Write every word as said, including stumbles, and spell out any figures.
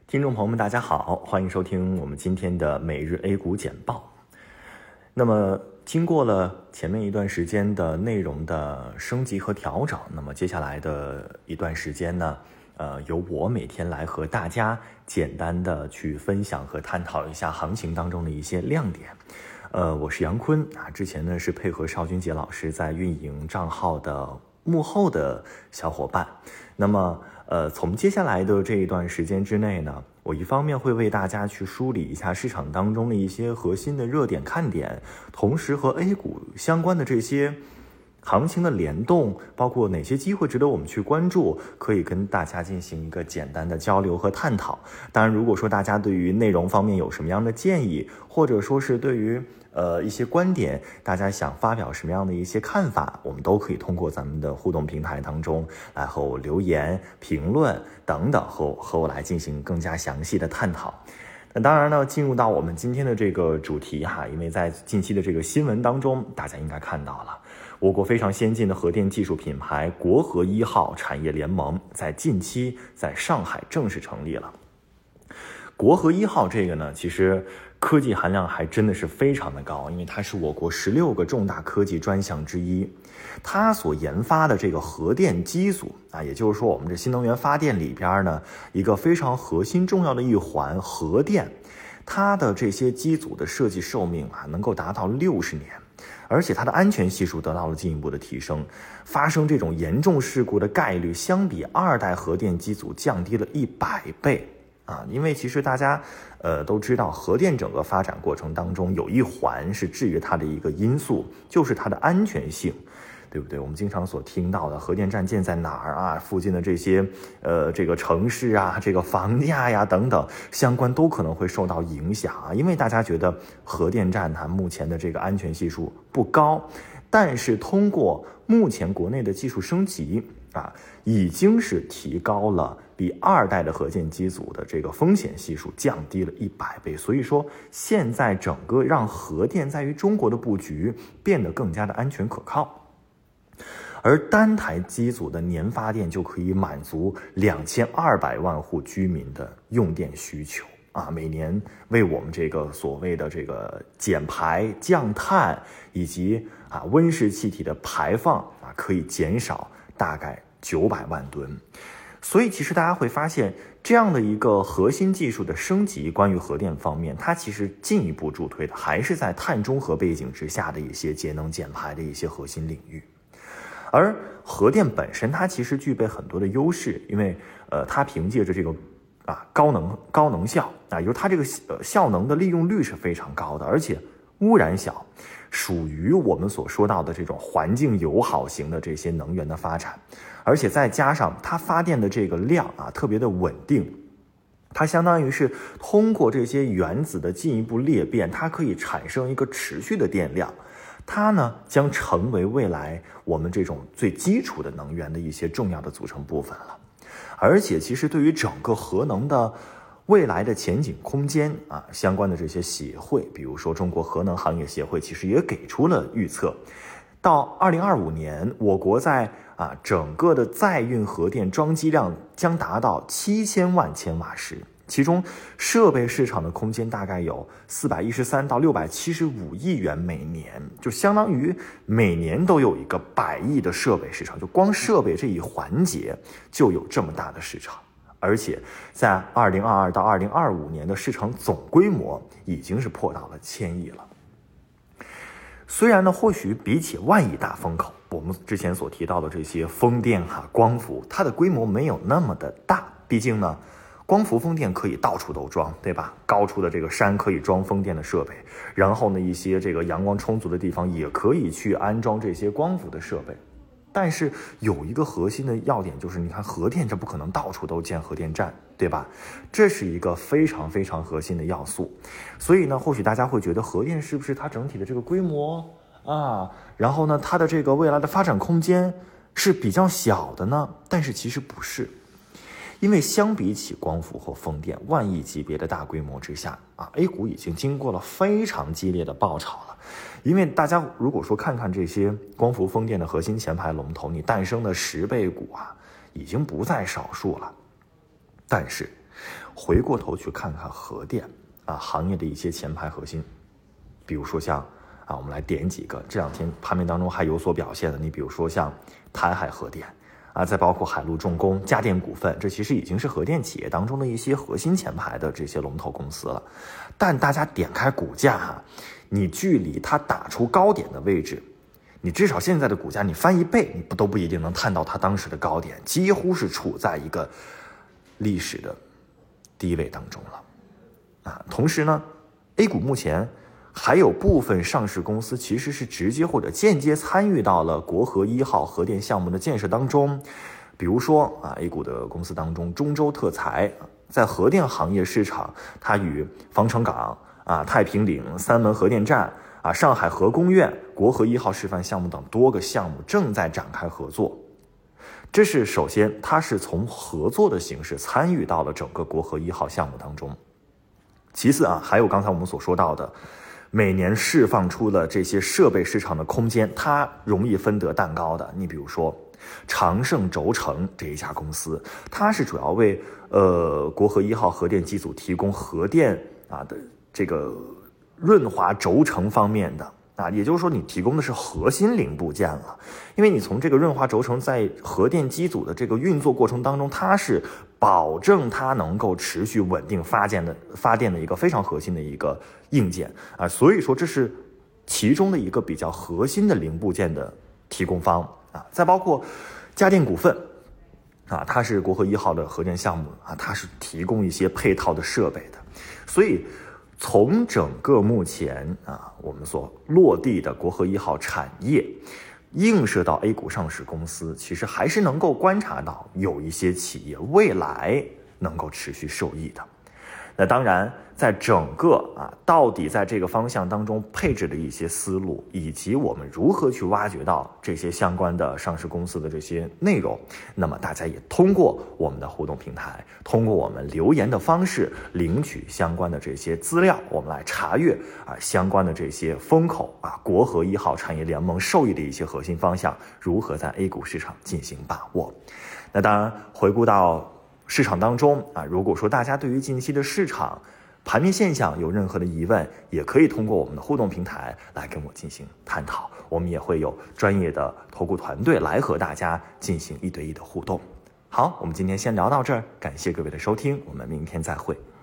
听众朋友们大家好，欢迎收听我们今天的每日 A 股简报。那么经过了前面一段时间的内容的升级和调整，那么接下来的一段时间呢，呃，由我每天来和大家简单的去分享和探讨一下行情当中的一些亮点。呃，我是杨坤啊，之前呢是配合邵军杰老师在运营账号的幕后的小伙伴。那么呃，从接下来的这一段时间之内呢，我一方面会为大家去梳理一下市场当中的一些核心的热点看点，同时和 A 股相关的这些行情的联动，包括哪些机会值得我们去关注，可以跟大家进行一个简单的交流和探讨。当然，如果说大家对于内容方面有什么样的建议，或者说是对于呃一些观点，大家想发表什么样的一些看法，我们都可以通过咱们的互动平台当中来和我留言、评论等等，和和我来进行更加详细的探讨。那当然呢，进入到我们今天的这个主题哈，因为在近期的这个新闻当中，大家应该看到了，我国非常先进的核电技术品牌国核一号产业联盟在近期在上海正式成立了。国核一号这个呢，其实科技含量还真的是非常的高，因为它是我国十六个重大科技专项之一。它所研发的这个核电机组啊，也就是说我们这新能源发电里边呢，一个非常核心重要的一环核电，它的这些机组的设计寿命啊，能够达到六十年。而且它的安全系数得到了进一步的提升，发生这种严重事故的概率相比二代核电机组降低了一百倍啊！因为其实大家呃都知道，核电整个发展过程当中有一环是制约它的一个因素，就是它的安全性。对不对？我们经常所听到的核电站建在哪儿啊？附近的这些呃这个城市啊，这个房价呀等等相关都可能会受到影响啊。因为大家觉得核电站它目前的这个安全系数不高，但是通过目前国内的技术升级啊，已经是提高了比二代的核电机组的这个风险系数降低了一百倍。所以说现在整个让核电在于中国的布局变得更加的安全可靠。而单台机组的年发电就可以满足两千二百万户居民的用电需求啊，每年为我们这个所谓的这个减排、降碳以及啊温室气体的排放啊，可以减少大概九百万吨。所以其实大家会发现，这样的一个核心技术的升级，关于核电方面，它其实进一步助推的还是在碳中和背景之下的一些节能减排的一些核心领域。而核电本身它其实具备很多的优势，因为呃它凭借着这个啊高能高能效啊，也就是它这个呃效能的利用率是非常高的，而且污染小，属于我们所说到的这种环境友好型的这些能源的发展。而且再加上它发电的这个量啊特别的稳定，它相当于是通过这些原子的进一步裂变，它可以产生一个持续的电量。它呢将成为未来我们这种最基础的能源的一些重要的组成部分了。而且其实对于整个核能的未来的前景空间啊，相关的这些协会，比如说中国核能行业协会，其实也给出了预测，到二零二五年我国在啊整个的在运核电装机量将达到七千万千瓦时，其中设备市场的空间大概有四百一十三到六百七十五亿元每年，就相当于每年都有一个百亿的设备市场，就光设备这一环节就有这么大的市场。而且在二零二二到二零二五年的市场总规模已经是破到了千亿了。虽然呢，或许比起万亿大风口，我们之前所提到的这些风电哈、光伏，它的规模没有那么的大，毕竟呢光伏风电可以到处都装，对吧？高处的这个山可以装风电的设备，然后呢，一些这个阳光充足的地方也可以去安装这些光伏的设备。但是有一个核心的要点就是，你看核电这不可能到处都建核电站，对吧？这是一个非常非常核心的要素。所以呢，或许大家会觉得核电是不是它整体的这个规模啊，然后呢，它的这个未来的发展空间是比较小的呢？但是其实不是。因为相比起光伏和风电万亿级别的大规模之下啊 ，A 股已经经过了非常激烈的爆炒了。因为大家如果说看看这些光伏风电的核心前排龙头，你诞生的十倍股啊，已经不在少数了。但是回过头去看看核电啊行业的一些前排核心，比如说像啊，我们来点几个这两天盘面当中还有所表现的，你比如说像台海核电啊，再包括海陆重工、家电股份，这其实已经是核电企业当中的一些核心前排的这些龙头公司了。但大家点开股价哈，你距离它打出高点的位置，你至少现在的股价你翻一倍，你不都不一定能探到它当时的高点，几乎是处在一个历史的低位当中了啊。同时呢 ，A 股目前还有部分上市公司其实是直接或者间接参与到了国核一号核电项目的建设当中，比如说啊 A 股的公司当中，中州特材在核电行业市场，它与防城港啊、太平岭、三门核电站啊、上海核工院、国核一号示范项目等多个项目正在展开合作。这是首先，它是从合作的形式参与到了整个国核一号项目当中。其次啊，还有刚才我们所说到的。每年释放出了这些设备市场的空间，它容易分得蛋糕的。你比如说长盛轴承这一家公司，它是主要为呃国核一号核电机组提供核电啊的这个润滑轴承方面的啊，也就是说你提供的是核心零部件了。因为你从这个润滑轴承在核电机组的这个运作过程当中，它是保证它能够持续稳定发电的发电的一个非常核心的一个硬件啊，所以说这是其中的一个比较核心的零部件的提供方啊。再包括家电股份啊，它是国核一号的核电项目啊，它是提供一些配套的设备的。所以从整个目前啊我们所落地的国核一号产业映射到 A 股上市公司，其实还是能够观察到有一些企业未来能够持续受益的。那当然在整个啊到底在这个方向当中配置的一些思路，以及我们如何去挖掘到这些相关的上市公司的这些内容，那么大家也通过我们的互动平台，通过我们留言的方式领取相关的这些资料，我们来查阅啊相关的这些风口啊国核一号产业联盟受益的一些核心方向，如何在 A 股市场进行把握。那当然回顾到市场当中啊，如果说大家对于近期的市场盘面现象有任何的疑问，也可以通过我们的互动平台来跟我进行探讨，我们也会有专业的投顾团队来和大家进行一对一的互动。好，我们今天先聊到这儿，感谢各位的收听，我们明天再会。